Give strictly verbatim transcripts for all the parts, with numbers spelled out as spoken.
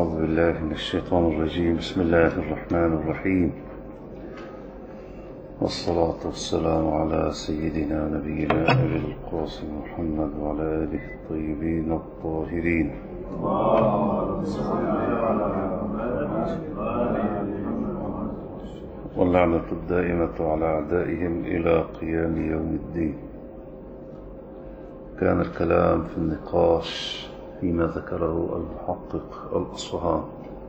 أعوذ بالله من الشيطان الرجيم. بسم الله الرحمن الرحيم، والصلاة والسلام على سيدنا نبينا أبي القاسم محمد وعلى آله الطيبين الطاهرين، واللعنة الدائمة على أعدائهم إلى قيام يوم الدين. كان الكلام في النقاش فيما ذكره المحقق الأصفهاني،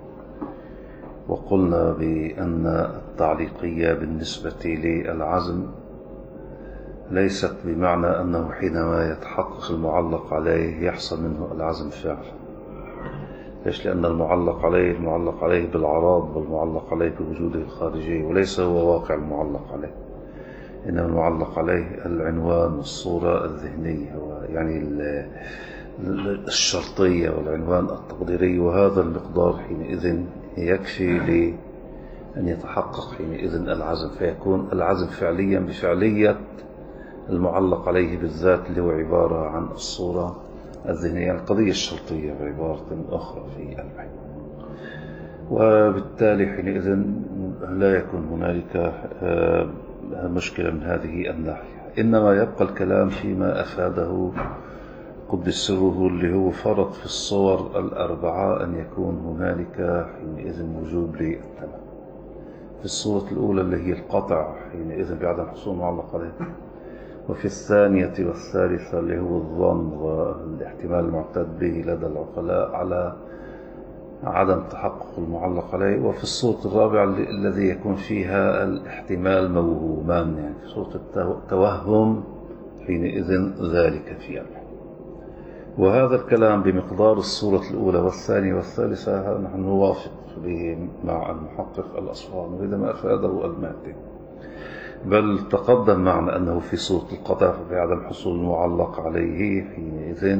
وقلنا بأن التعليقية بالنسبة للعزم ليست بمعنى أنه حينما يتحقق المعلق عليه يحصل منه العزم فعلا. ليش؟ لأن المعلق عليه المعلق عليه بالعراض، والمعلق عليه بوجوده الخارجي، وليس هو واقع المعلق عليه، إنما المعلق عليه العنوان والصورة الذهنية، يعني الشرطية والعنوان التقديري، وهذا المقدار حينئذ يكفي لأن يتحقق حينئذ العزم، فيكون العزم فعليا بفعلية المعلق عليه بالذات، اللي هو عبارة عن الصورة الذهنية، القضية الشرطية بعبارة أخرى في البحث. وبالتالي حينئذ لا يكون هنالك مشكلة من هذه الناحية، إنما يبقى الكلام فيما أفاده قدس سره، اللي هو فرض في الصور الأربعة أن يكون هنالك حينئذ وجوب للتمام. في الصورة الأولى اللي هي القطع حينئذ بعدم حصول معلق عليه، وفي الثانية والثالثة اللي هو الظن والاحتمال المعتاد به لدى العقلاء على عدم تحقق المعلق عليه، وفي الصورة الرابعة الذي يكون فيها الاحتمال موهومان، يعني في صورة التوهم حينئذ ذلك في الحين. وهذا الكلام بمقدار الصورة الأولى والثانية والثالثة نحن نوافق به مع المحقق الأصفهاني، وإذا ما أفاده المادة، بل تقدم معنا أنه في صورة القطع بعدم حصول المعلق عليه حينئذ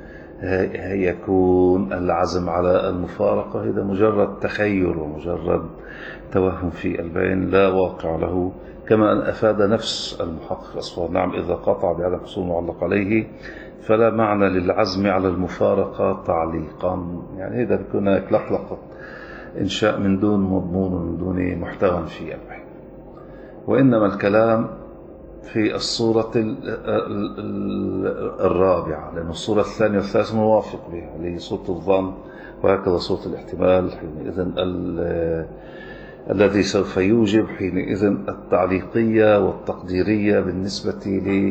يكون العزم على المفارقة، هذا مجرد تخيل ومجرد توهم في البين لا واقع له، كما أن أفاد نفس المحقق الأصفهاني نعم إذا قطع بعدم حصول المعلق عليه فلا معنى للعزم على المفارقة تعليقا، يعني إذا بيكون هناك لقلقة إنشاء من دون مضمون ومن دون محتوى في البحث. وإنما الكلام في الصورة الرابعة، لأن الصورة الثانية والثالثة موافق بها، اللي هي صورة الظن، وهكذا صورة الاحتمال حينئذ الذي سوف يوجب حينئذ التعليقية والتقديرية بالنسبة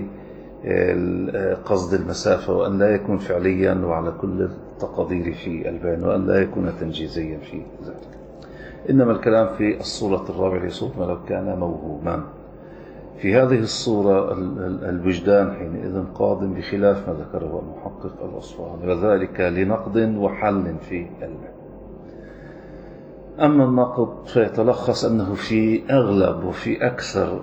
لقصد المسافة، وأن لا يكون فعليا وعلى كل التقدير في البيان، وأن لا يكون تنجيزيا في ذلك. إنما الكلام في الصورة الرابعة لصورة ما لو كان موهوما. في هذه الصورة الوجدان حينئذ قادم بخلاف ما ذكره المحقق الأصفهاني، وذلك لنقد وحل في البيان. أما النقد فيتلخص أنه في أغلب وفي أكثر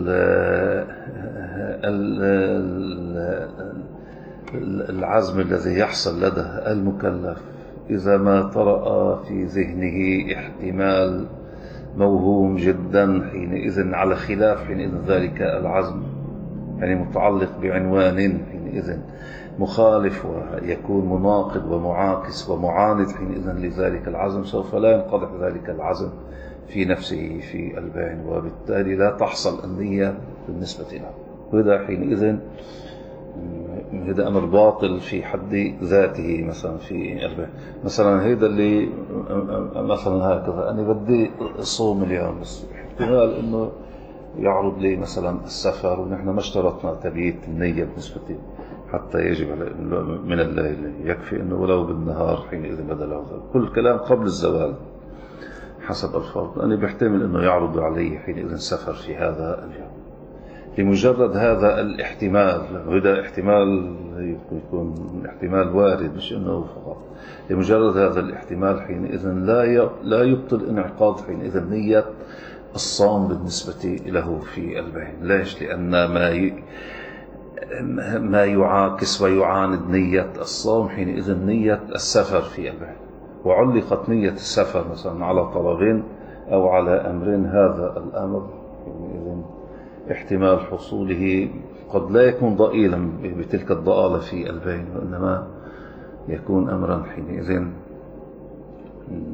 العزم الذي يحصل لدى المكلف إذا ما طرأ في ذهنه احتمال موهوم جدا حينئذ على خلاف حينئذ ذلك العزم، يعني متعلق بعنوان حينئذ مخالف ويكون مناقض ومعاكس ومعاند حينئذ لذلك العزم، سوف لا ينقضح ذلك العزم في نفسه في البين، وبالتالي لا تحصل النية بالنسبة له، وهذا حينئذ هذا أمر باطل في حد ذاته. مثلا في البين مثلا هذا اللي مثلا هكذا أنا بدي صوم اليوم، بس احتمال إنه يعرض لي مثلا السفر، ونحن ما اشترطنا تبييت النية بالنسبة حتى يجب على من الليل، يكفي إنه ولو بالنهار حينئذ بدل كل كلام قبل الزوال حسب الفرض. أنا بيحتمل إنه يعرض علي حينئذ سفر في هذا اليوم، لمجرد هذا الاحتمال، وهذا احتمال يكون احتمال وارد مش إنه فقط، لمجرد هذا الاحتمال حينئذ لا لا يبطل انعقاد حينئذ نية الصوم بالنسبة له في البين. ليش؟ لأن ما ي... ما يعاكس ويعاند نية الصوم حينئذ نية السفر في البين، وعلقت نية السفر مثلا على طلب أو على أمر، هذا الأمر حينئذ احتمال حصوله قد لا يكون ضئيلا بتلك الضآلة في البين، وإنما يكون أمرا حينئذ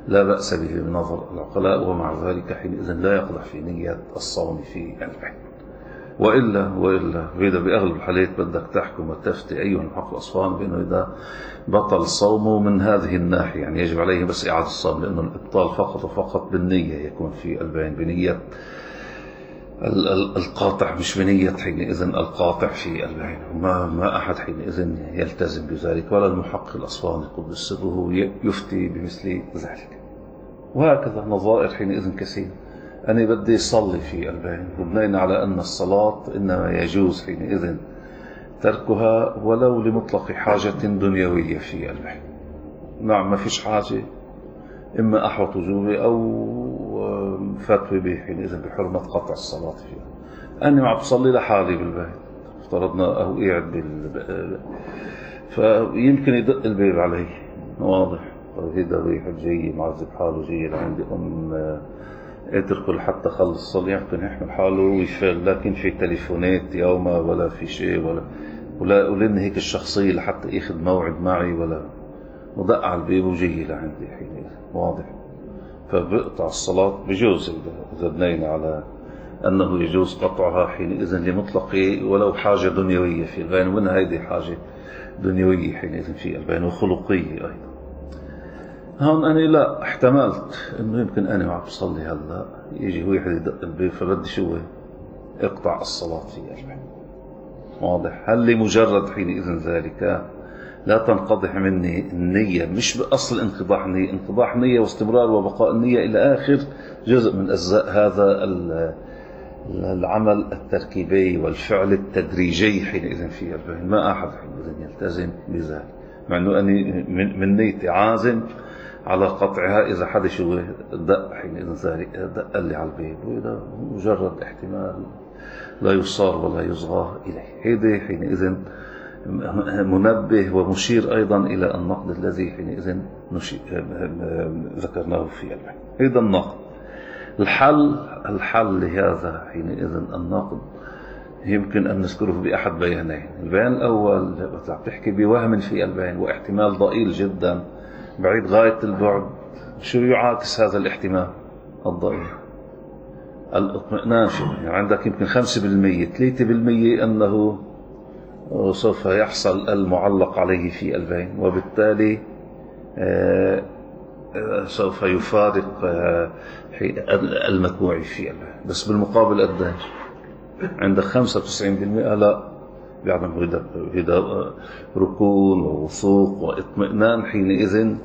لا بأس به بنظر العقلاء، ومع ذلك حينئذ لا يقدح في نية الصوم في البين. وإلا وإلا إذا بأغلب الحالات بدك تحكم وتفتي أيها المحقق الأصفهاني بأنه إذا بطل صومه من هذه الناحية يعني يجب عليه بس إعادة الصوم، لأنه الإبطال فقط وفقط بالنية يكون في البين، بنية القاطع مش بنية حينئذ القاطع في البين. وما ما أحد حينئذ يلتزم بذلك، ولا المحقق الأصفهاني قدس سره يفتي بمثل ذلك. وهكذا نظائر حينئذ كثير. أنا بدي أصلي في البين، وبنينا على أن الصلاة إنما يجوز حينئذ تركها ولو لمطلق حاجة دنيوية في البين. نعم ما فيش حاجة، إما أحوط وجوبي أو فتوى به حينئذ بحرمة قطع الصلاة فيها. أنا ما بصلي لحالي بالبيت، افترضنا أو قاعد بال فيمكن يدق الباب علي، واضح هيدا ريح جاي معذب حاله جاي لعندي أم اتركه لحتى خلص الصلاة، يمكن يحمل حاله ويفعل، لكن في تليفونات يوما ولا في شيء ولا ولا ولن هيك الشخصية لحتى ياخذ موعد معي ولا ودق على الباب وجاي لعندي حينئذ، واضح. فبقطع الصلاة بجوز إذا بنينا على أنه يجوز قطعها حينئذ لمطلق ولو حاجة دنيوية في البين، ومن هذه حاجة دنيوية حينئذ في البين وخلقية أيضا. هون أنا لا احتملت إنه يمكن أنا ما عم بصلي هلا يجي واحد يدق الباب فبدي شو اقطع الصلاة في البين، واضح. هل لمجرد حينئذ ذلك لا تنقضح مني النية، مش بأصل انقضاح نية، انقضاح نية واستمرار وبقاء النية إلى آخر جزء من أجزاء هذا العمل التركيبي والفعل التدريجي حينئذ في البين. ما أحد حينئذ يلتزم بذلك، مع أنه أني من نيتي عازم على قطعها إذا حد شو دق حينئذ ذلك دق لي على الباب، وإذا مجرد احتمال لا يصار ولا يصغى إليه، هذا حينئذ منبه ومشير أيضا إلى النقد الذي حينئذ ذكرناه في البين. هذا النقد. الحل الحل لهذا حينئذ النقد يمكن أن نذكره بأحد بيانين. البيان الأول بتحكي بوهم في البين واحتمال ضئيل جدا بعيد غاية البعد، شو يعاكس هذا الاحتمال الضئيل؟ الاطمئنان. شو يعني عندك يمكن خمسة بالمية ثلاثة بالمية أنه وسوف يحصل المعلق عليه في البين، وبالتالي سوف يفارق المتبوع في البين. بس بالمقابل قديش عندك خمسة وتسعين بالمئة لا بعدم هذا ركون ووثوق واطمئنان حينئذ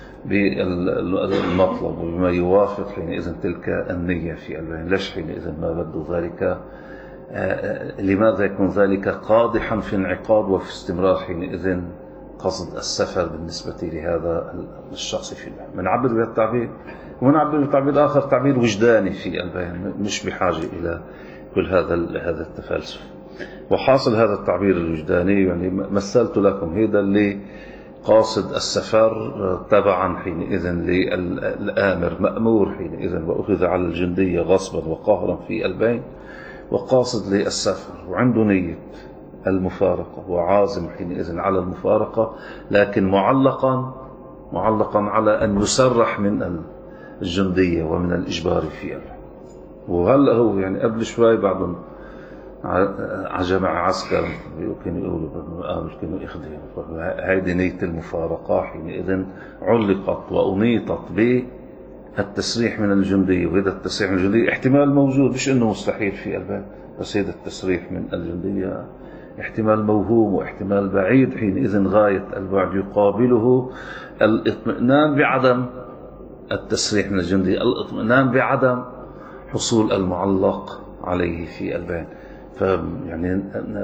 بالمطلب وبما يوافق حينئذ تلك النية في البين. ليش حينئذ ما بده ذلك؟ آه لماذا يكون ذلك قادحا في انعقاد وفي استمرار حينئذ قصد السفر بالنسبة لهذا الشخص في البين؟ منعبر بهذا التعبير، ونعبر بالتعبير آخر تعبير وجداني في البين، مش بحاجة إلى كل هذا هذا التفلسف. وحاصل هذا التعبير الوجداني يعني مثلت لكم هذا اللي قاصد السفر تبعا حينئذ للآمر مأمور حينئذ وأخذ على الجندية غصبا وقهرا في البين، وقاصد للسفر وعنده نية المفارقة وعازم حينئذ على المفارقة، لكن معلقا معلقا على أن يسرح من الجندية ومن الإجبار في البين. وهلا هو يعني قبل شوي بعد على جماعة عسكر كانوا يقولوا بالمقابل كانوا يخدموا، هذه نية المفارقة حينئذ علقت وأنيطت بالتسريح من الجندية. وهذا التسريح من الجندية احتمال موجود، مش إنه مستحيل في البين، بس هذا التسريح من الجندية احتمال موهوم واحتمال بعيد حينئذ غاية البعد، يقابله الاطمئنان بعدم التسريح من الجندية، الاطمئنان بعدم حصول المعلق عليه في البين. فيعني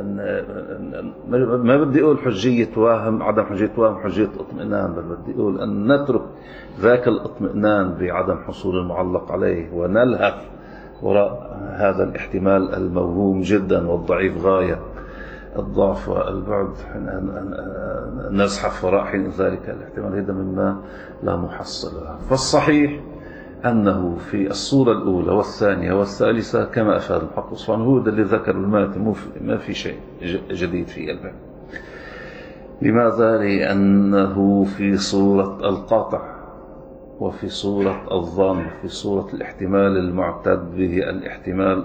ما بدي أقول حجية واهم عدم حجية واهم حجية اطمئنان، بل بدي أقول أن نترك ذاك الاطمئنان بعدم حصول المعلق عليه ونلهث وراء هذا الاحتمال الموهوم جدا والضعيف غاية الضعف والبعد، نزحف وراء حين ذلك الاحتمال، هذا مما لا محصل له. فالصحيح أنه في الصورة الأولى والثانية والثالثة كما أفاد المحقق الأصفهاني هو اللي ذكر المات، ما في شيء جديد في البين. لماذا؟ لأنه في صورة القاطع وفي صورة الظن، وفي صورة الاحتمال المعتد به، الاحتمال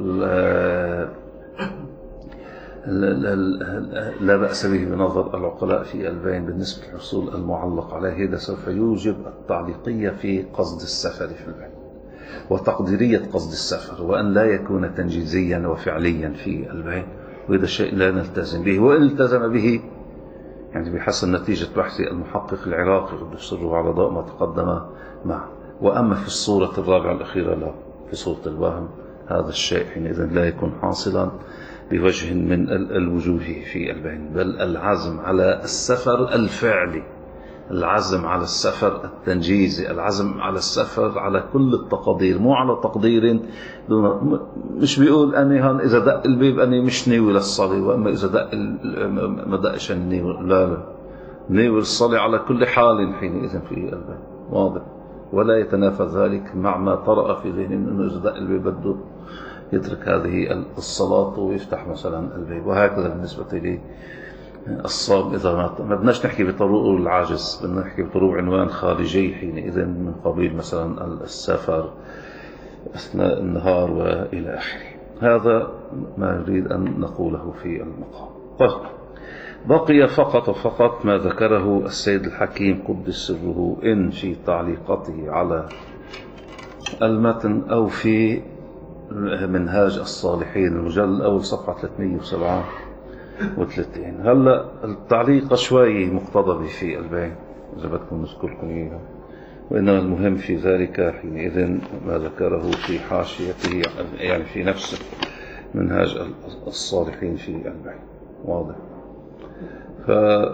لا بأس به بنظر العقلاء في البين بالنسبة للحصول المعلق عليه. هذا سوف يوجب التعليقية في قصد السفر في البين وتقديرية قصد السفر، وأن لا يكون تنجيزيا وفعليا في البين، وهذا الشيء لا نلتزم به، وإن التزم به يعني بحسب نتيجة بحث المحقق العراقي قدس سره على ضوء ما تقدم معه. وأما في الصورة الرابعة الأخيرة لا، في صورة الوهم، هذا الشيء حينئذ لا يكون حاصلا بوجه من الوجوه في البين، بل العزم على السفر الفعلي، العزم على السفر التنجيزي، العزم على السفر على كل التقدير، مو على تقدير مش بيقول أني هون إذا دق البيب أني مش ناوي للصلاة، وأما إذا دق ما دقش أني لا لا ناوي للصلاة على كل حال حينئذ في البين، واضح. ولا يتنافى ذلك مع ما طرأ في ذهنه أنه إذا دق البيب بده يترك هذه الصلاة ويفتح مثلا البيب، وهكذا بالنسبة لي الصوم. إذا ما بدناش نحكي بطرق العاجز، بدنا نحكي بطرق عنوان خارجي حينئذ من قبيل مثلا السفر أثناء النهار وإلى آخره. هذا ما نريد أن نقوله في المقام. طيب، بقي فقط وفقط ما ذكره السيد الحكيم قدس سره إن في تعليقاته على المتن أو في منهاج الصالحين المجلد الأول صفحة ثلاثمئة وسبعة وثلاثين. هلا التعليق شوي مقتضب في البين إذا بدكم نذكر لكم إياه، وإنما المهم في ذلك حينئذ ما ذكره في حاشيته، يعني في نفس منهاج الصالحين في البين، واضح. ف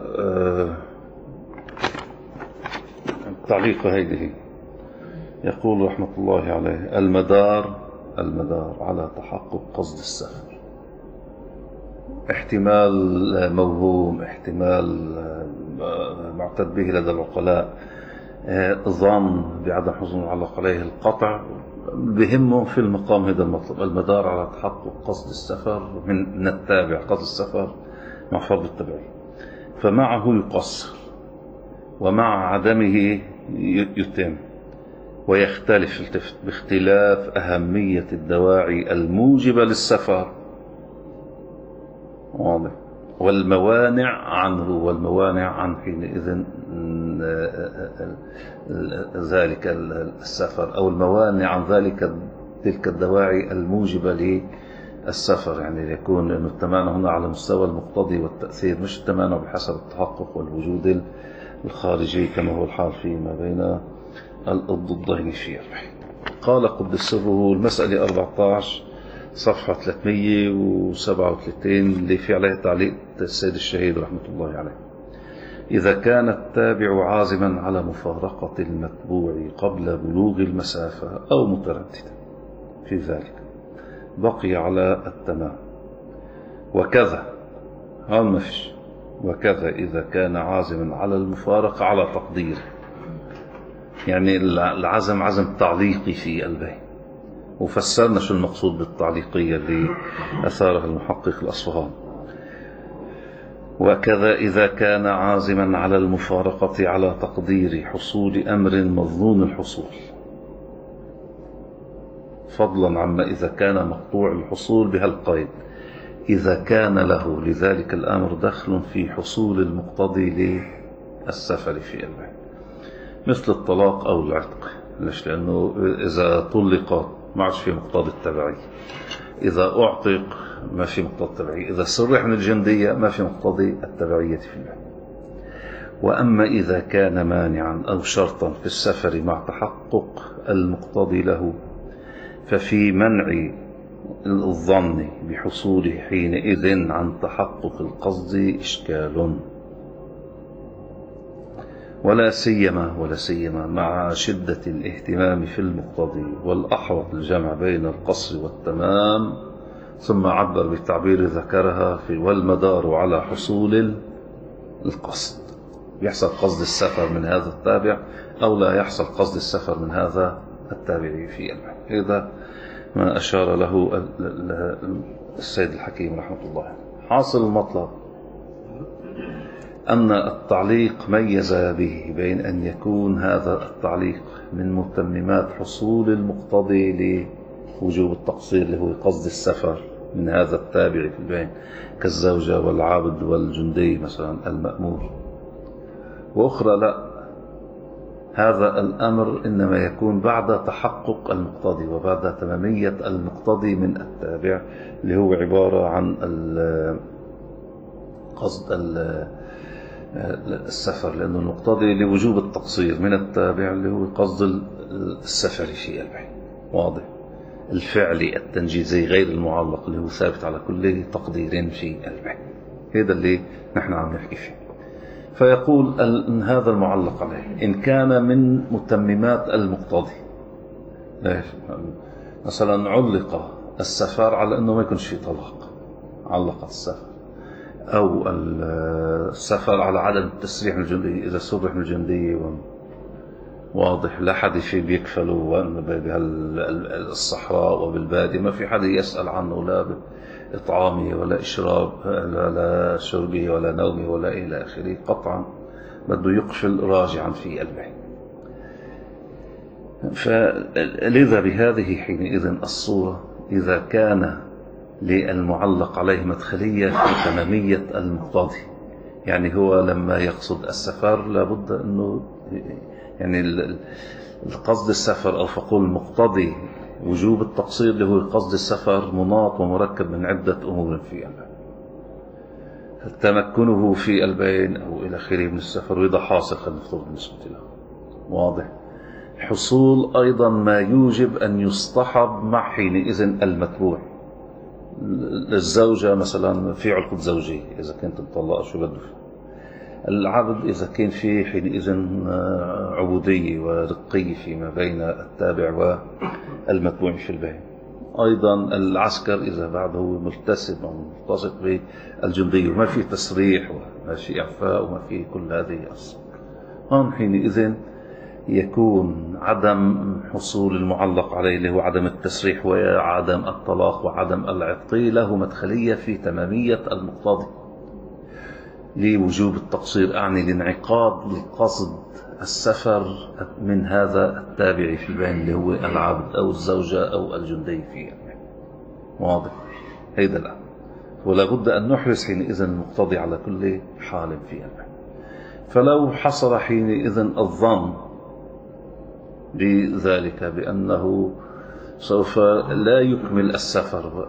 التعليق هذه يقول رحمة الله عليه: المدار المدار على تحقق قصد السفر، احتمال موهوم، احتمال معتد به لدى العقلاء، ظن بعدم حصول المعلق عليه، القطع، بهمه في المقام هذا المطلب، المدار على تحقق قصد السفر من التابع، قصد السفر مع فرض التبعية، فمعه يقصر ومع عدمه يتم، ويختلف باختلاف أهمية الدواعي الموجبة للسفر، واضح، والموانع عنه، والموانع عن حينئذ ذلك السفر، أو الموانع عن ذلك تلك الدواعي الموجبة للسفر. يعني يكون أن التمانع هنا على مستوى المقتضي والتأثير، مش التمانع بحسب التحقق والوجود الخارجي كما هو الحال فيما بين الضدين في البين. قال قدس سره المسألة أربعة عشر صفحة ثلاثمئة وسبعة وثلاثين اللي في عليها تعليق السيد الشهيد رحمة الله عليه: إذا كان التابع عازما على مفارقة المتبوع قبل بلوغ المسافة أو مترددا في ذلك بقي على التمام، وكذا هون مفيش، وكذا إذا كان عازما على المفارقة على تقدير، يعني العزم عزم تعليقي في البين، وفسرنا شو المقصود بالتعليقية اللي أثارها المحقق الأصفهاني. وكذا إذا كان عازما على المفارقة على تقدير حصول أمر مظنون الحصول، فضلا عما إذا كان مقطوع الحصول بهالقيد، إذا كان له لذلك الأمر دخل في حصول المقتضي للسفر في البين، مثل الطلاق أو العتق. ليش؟ لأنه إذا طلقت ما عادش في مقتضى التبعية، إذا أعتق ما في مقتضى التبعية، إذا سرح من الجندية ما في مقتضى التبعية في البين. وأما إذا كان مانعا أو شرطا في السفر مع تحقق المقتضي له، ففي منع الظن بحصوله حينئذ عن تحقق القصد إشكال، ولا سيما ولا سيما مع شدة الاهتمام في المقتضي، والأحوط الجمع بين القصر والتمام. ثم عبر بالتعبير ذكرها في والمدار على حصول القصد، يحصل قصد السفر من هذا التابع أو لا يحصل قصد السفر من هذا التابع في البين. هذا ما أشار له السيد الحكيم رحمة الله. حاصل المطلب أن التعليق ميز به بين أن يكون هذا التعليق من متممات حصول المقتضي لوجوب التقصير اللي هو قصد السفر من هذا التابع في البين كالزوجة والعبد والجندي مثلا المأمور، وأخرى لا، هذا الأمر إنما يكون بعد تحقق المقتضي وبعد تمامية المقتضي من التابع اللي هو عبارة عن قصد السفر، لأنه المقتضي لوجوب التقصير من التابع اللي هو قصد السفر في البين. واضح؟ الفعلي التنجيزي غير المعلق اللي هو ثابت على كل تقدير في البين. هذا اللي نحن عم نحكي فيه. فيقول أن هذا المعلق عليه إن كان من متممات المقتضي، مثلا علق السفر على أنه ما يكونش في طلاق، علق السفر، أو السفر على عدم التسريح من الجندي إذا سرح من الجندي، واضح، لا حد في بيكفله بالصحراء وبالبادية، ما في حد يسأل عنه لا إطعامه ولا إشراب ولا شربه ولا نومه ولا إلى آخره، قطعا بده يقفل راجعا في البين. فلذا بهذه حينئذ الصورة إذا كان للمعلق عليه مدخلية في تمامية المقتضي، يعني هو لما يقصد السفر لابد أنه يعني القصد السفر أو فقول المقتضي وجوب التقصير اللي هو قصد السفر مناط ومركب من عدة أمور في البين، تمكنه في البين أو إلى آخره من السفر، وإذا حاصل خلينا نفترض بالنسبة له. واضح؟ حصول أيضا ما يوجب أن يصطحب مع حينئذ المتبوع. للزوجة مثلا في علقة زوجية إذا كنت مطلقة شو بده، العبد إذا كان في حينئذ عبودية ورقية فيما بين التابع والمتبوع في البين. أيضا العسكر إذا بعده ملتسم أو ملتصق بالجندية وما في تسريح وما في إعفاء وما في كل هذه الأصل، هم حينئذ يكون عدم حصول المعلق عليه اللي هو عدم التسريح وعدم الطلاق وعدم العتق له مدخلية في تمامية المقتضي لوجوب التقصير، أعني لانعقاد القصد السفر من هذا التابع في البين اللي هو العبد أو الزوجة أو الجندي في البين. واضح؟ هيدا الأمر، ولا بد أن نحرص حينئذ المقتضي على كل حال في البين. فلو حصل حينئذ الظن بذلك بأنه سوف لا يكمل السفر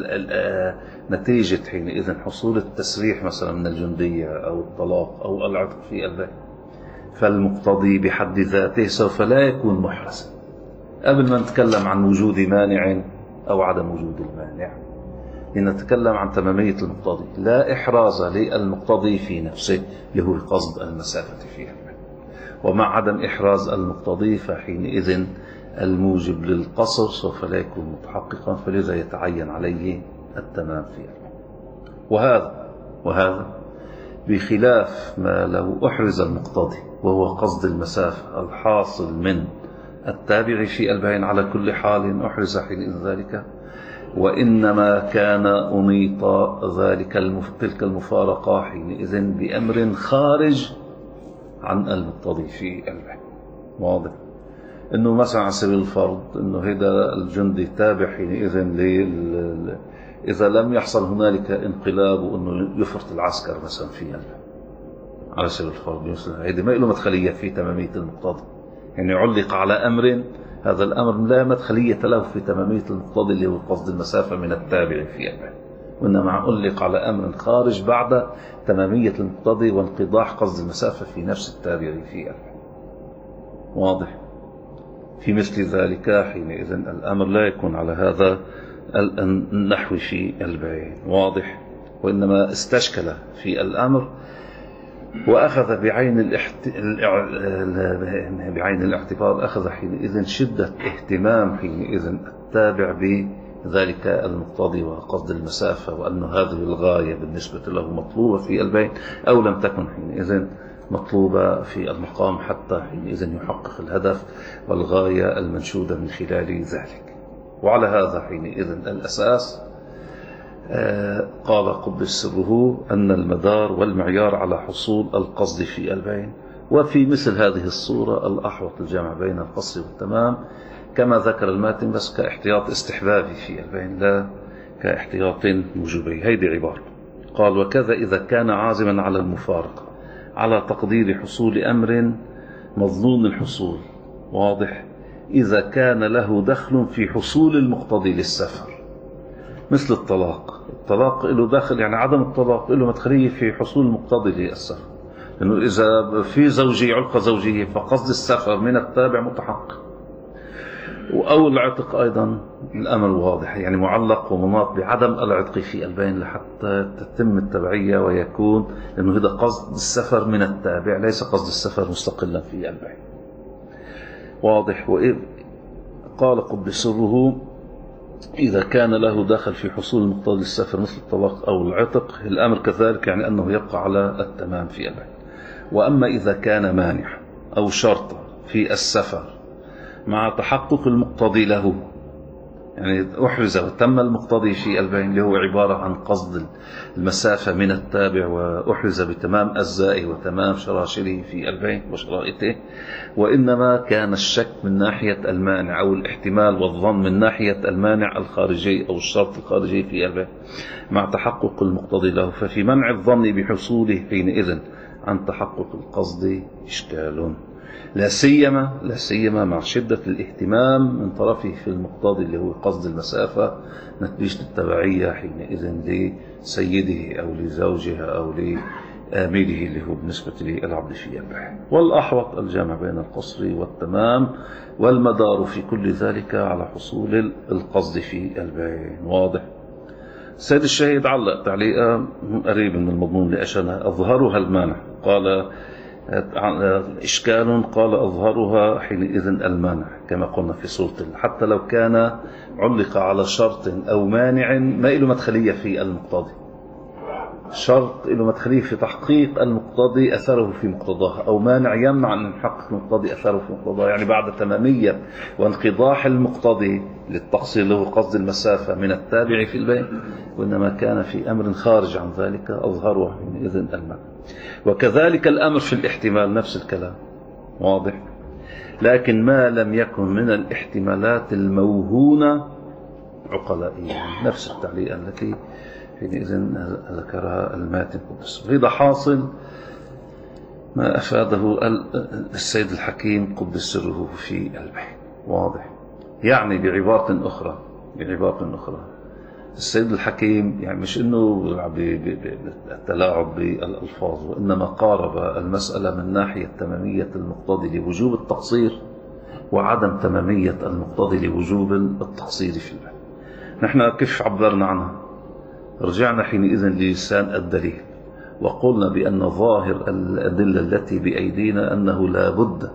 نتيجة حينئذ حصول التسريح مثلا من الجندية أو الطلاق أو العتق في البين، فالمقتضي بحد ذاته سوف لا يكون محرزا قبل ما نتكلم عن وجود مانع أو عدم وجود المانع، لنتكلم عن تمامية المقتضي، لا إحراز للمقتضي في نفسه اللي هو قصد المسافة فيها. ومع عدم إحراز المقتضي فحينئذ الموجب للقصر سوف لا يكون متحققا، فلذا يتعين عليه التمام فيه. وهذا وهذا بخلاف ما لو أحرز المقتضي وهو قصد المسافة الحاصل من التابع في البين على كل حال أحرز حينئذ ذلك، وإنما كان أنيط ذلك تلك المفارقة حينئذ بأمر خارج عن المقتضي في البين. واضح؟ إنه مثلا على سبيل الفرض إنه هذا الجندي تابع حينئذ لل إذا لم يحصل هنالك انقلاب وإنه يفرط العسكر مثلا في البين على سبيل الفرض، هذه ما له مدخلية في تمامية المقتضي، يعني علق على أمر هذا الأمر لا مدخلية له في تمامية المقتضي اللي هو قصد المسافة من التابع في البين، وإنما علق على أمر خارج بعد تمامية المقتضي وانقضاح قصد المسافة في نفس التابع في البين. واضح؟ في مثل ذلك حينئذ الأمر لا يكون على هذا النحو في البين. واضح؟ وإنما استشكل في الأمر وأخذ بعين, الاحت... بعين الاعتبار، أخذ حينئذ شدة اهتمام حينئذ التابع بذلك المقتضي وقصد المسافة، وأن هذه الغاية بالنسبة له مطلوبة في البين أو لم تكن حينئذ مطلوبة في المقام حتى حينئذ يحقق الهدف والغاية المنشودة من خلال ذلك. وعلى هذا حينئذ الأساس آه قال قدس سره أن المدار والمعيار على حصول القصد في البين. وفي مثل هذه الصورة الأحوط الجمع بين القصر والتمام كما ذكر الماتن، بس كاحتياط استحبابي في البين لا كاحتياط وجوبي. هيدي عبارة. قال وكذا إذا كان عازما على المفارقة على تقدير حصول أمر مظنون الحصول، واضح، إذا كان له دخل في حصول المقتضي للسفر، مثل الطلاق. الطلاق له دخل، يعني عدم الطلاق له مدخلية في حصول المقتضي للسفر، لأنه إذا في زوجية علقة زوجية فقصد السفر من التابع متحقق. أو العتق أيضا الأمر واضح، يعني معلق ومناط بعدم العتق في البين لحتى تتم التبعية ويكون، لأنه هذا قصد السفر من التابع ليس قصد السفر مستقلا في البين، واضح. وإذ قال قدس سره إذا كان له دخل في حصول المقتضي للسفر مثل الطلاق أو العتق، الأمر كذلك، يعني أنه يبقى على التمام في البين. وأما إذا كان مانع أو شرط في السفر مع تحقق المقتضي له، يعني أحرز وتم المقتضي في البين اللي هو عبارة عن قصد المسافة من التابع، وأحرز بتمام أجزائه وتمام شراشره في البين وشرائطه، وإنما كان الشك من ناحية المانع أو الاحتمال والظن من ناحية المانع الخارجي أو الشرط الخارجي في البين مع تحقق المقتضي له، ففي منع الظن بحصوله حينئذ عن تحقق القصد إشكال، لا سيما لا سيما مع شدة الاهتمام من طرفه في المقتضي اللي هو قصد المسافة نتيجة التبعية حينئذ لسيده أو لزوجها أو لآميله اللي هو بالنسبة للعبد في البين. والأحوط الجمع بين القصر والتمام، والمدار في كل ذلك على حصول القصد في البين، واضح. السيد الشهيد علق تعليقا قريب من المضمون لأشنا أظهرها المانع، قال إشكال، قال أظهرها حينئذ المانع كما قلنا في سورة، حتى لو كان علق على شرط أو مانع ما له مدخلية في المقتضي، شرط له مدخلية في تحقيق المقتضي أثره في مقتضاه، أو مانع يمنع أن يحقق المقتضي أثره في مقتضاه، يعني بعد تمامية وانقضاح المقتضي للتقصير له قصد المسافة من التابع في البين، وإنما كان في أمر خارج عن ذلك أظهره حينئذ المانع. وكذلك الأمر في الاحتمال نفس الكلام، واضح، لكن ما لم يكن من الاحتمالات الموهونة عقلائيا، نفس التعليق التي حينئذ ذكرها الماتن قدس. هذا حاصل ما أفاده السيد الحكيم قدس سره في البين، واضح. يعني بعبارة أخرى بعبارة أخرى السيد الحكيم يعني مش إنه بالتلاعب بالألفاظ، وإنما قارب المسألة من ناحية تمامية المقتضي لوجوب التقصير وعدم تمامية المقتضي لوجوب التقصير في البين. نحن كيف عبرنا عنها؟ رجعنا حينئذ للسان الدليل وقلنا بأن ظاهر الأدلة التي بأيدينا أنه لا بد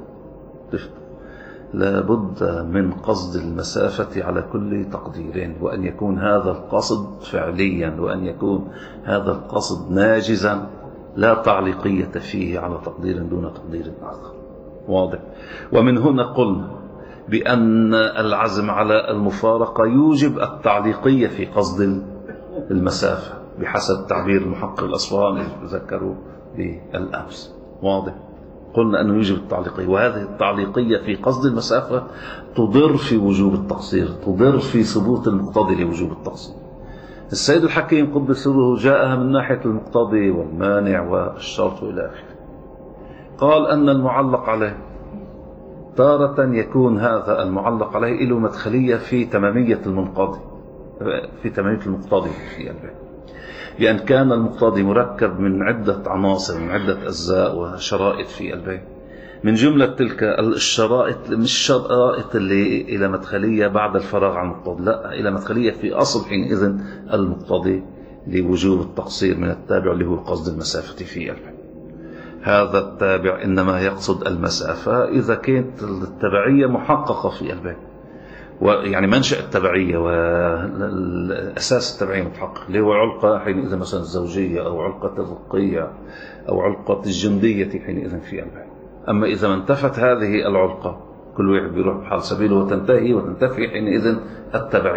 لا بد من قصد المسافة على كل تقدير، وأن يكون هذا القصد فعليا، وأن يكون هذا القصد ناجزا لا تعليقية فيه على تقدير دون تقدير آخر، واضح. ومن هنا قلنا بأن العزم على المفارقة يوجب التعليقية في قصد المسافة بحسب تعبير المحقق الأصفهاني ذكروا بالأمس، واضح. قلنا أنه يوجب التعليقية، وهذه التعليقية في قصد المسافة تضر في وجوب التقصير، تضر في ثبوت المقتضي لوجوب التقصير. السيد الحكيم قدس سره جاءها من ناحية المقتضي والمانع والشرط إلى آخره. قال أن المعلق عليه تارة يكون هذا المعلق عليه له مدخلية في تمامية المنقضي في تمامية المقتضي في البين، بأن كان المقتضي مركب من عدة عناصر، من عدة أجزاء وشرائط في البين. من جملة تلك الشرائط مش شرائط اللي إلى مدخلية بعد الفراغ عن المقتضي، لا، إلى مدخلية في أصل حينئذ المقتضي لوجوب التقصير من التابع اللي هو قصد المسافة في البين. هذا التابع إنما يقصد المسافة إذا كانت التبعية محققة في البين، ويعني منشأ التبعية والأساس التبعية متحقق، اللي هو علقة حينئذ مثلا الزوجية أو علقة الرقية أو علقة الجندية حينئذ في البين. أما إذا ما انتفت هذه العلقة كل واحد بيروح بحال سبيله وتنتهي وتنتفي حينئذ التبعي،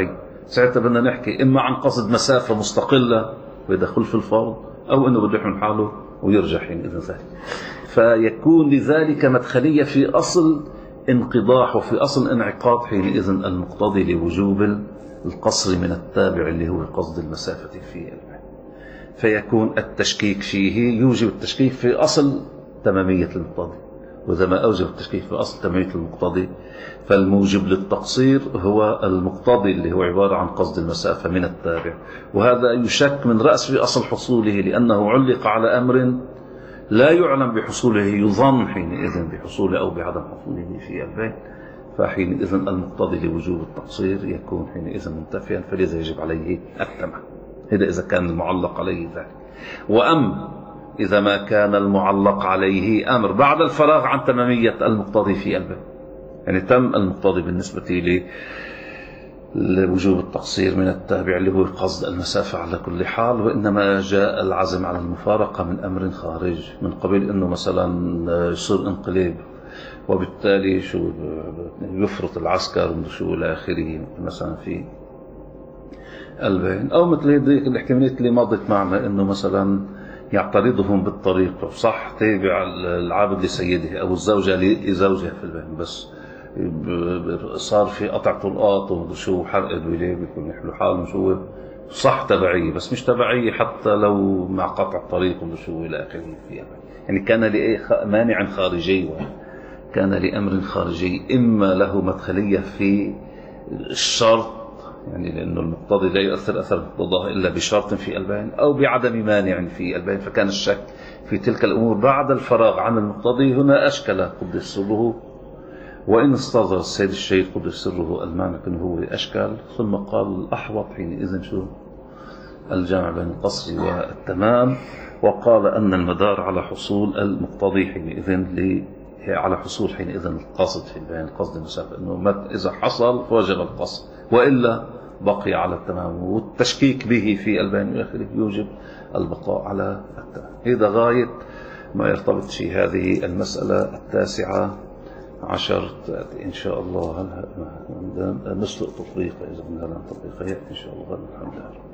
ساعتها بدنا نحكي إما عن قصد مسافة مستقلة ويدخل في الفرض، أو إنه بده يحمل حاله ويرجع حينئذ ذلك. فيكون لذلك مدخلية في أصل انقضاح وفي أصل انعقاد حينئذ المقتضي لوجوب القصر من التابع اللي هو قصد المسافة في البين. فيكون التشكيك فيه يوجب التشكيك في أصل تمامية المقتضي، وإذا ما أوجب التشكيك في أصل تمامية المقتضي فالموجب للتقصير هو المقتضي اللي هو عبارة عن قصد المسافة من التابع، وهذا يشك من رأس في أصل حصوله لأنه علق على أمر لا يعلم بحصوله، يظن حينئذ بحصوله أو بعدم حصوله في البين. فحينئذ المقتضي لوجوب التقصير يكون حينئذ منتفيا، فلذا يجب عليه التمام. هذا إذا كان المعلق عليه ذلك. وأم إذا ما كان المعلق عليه أمر بعد الفراغ عن تمامية المقتضي في البين، يعني تم المقتضي بالنسبة لوجوب التقصير من التابع اللي هو قصد المسافة على كل حال، وإنما جاء العزم على المفارقة من أمر خارج، من قبل أنه مثلا يصير انقلاب وبالتالي شو يفرط العسكر شو إلى آخره مثلا في البين، أو مثل هذيك الاحتمالات اللي مضت معنا أنه مثلا يعترضهم بالطريق، صح تابع العابد لسيده أو الزوجة لزوجها في البين، بس صار في قطع طلقات وشو حرق الولاد بيكون يحلوا حالهم شو صح تبعية، بس مش تبعية حتى لو مع قطع الطريق وشو إلى آخره فيها. يعني كان لمانع خارجي، كان لأمر خارجي، إما له مدخلية في الشرط، يعني لأنه المقتضي لا يؤثر أثر مقتضاه إلا بشرط في البين أو بعدم مانع في البين، فكان الشك في تلك الأمور بعد الفراغ عن المقتضي هنا أشكل قدس سره، وإن استظهر السيد الشهيد قدس سره المعنى كأنه هو أشكال، ثم قال الأحوط حينئذ شو الجمع بين القصر والتمام، وقال أن المدار على حصول المقتضي حينئذ على حصول حينئذ القصد في البيان، قصد المسافة، أنه إذا حصل فوجب القصد وإلا بقي على التمام، والتشكيك به في البيان الآخر يوجب البقاء على التمام. هذا غاية ما يرتبط في هذه المسألة التاسعة عشر إن شاء الله. نسلق تطبيق إذا من هذا التطبيق إن شاء الله. الحمد لله.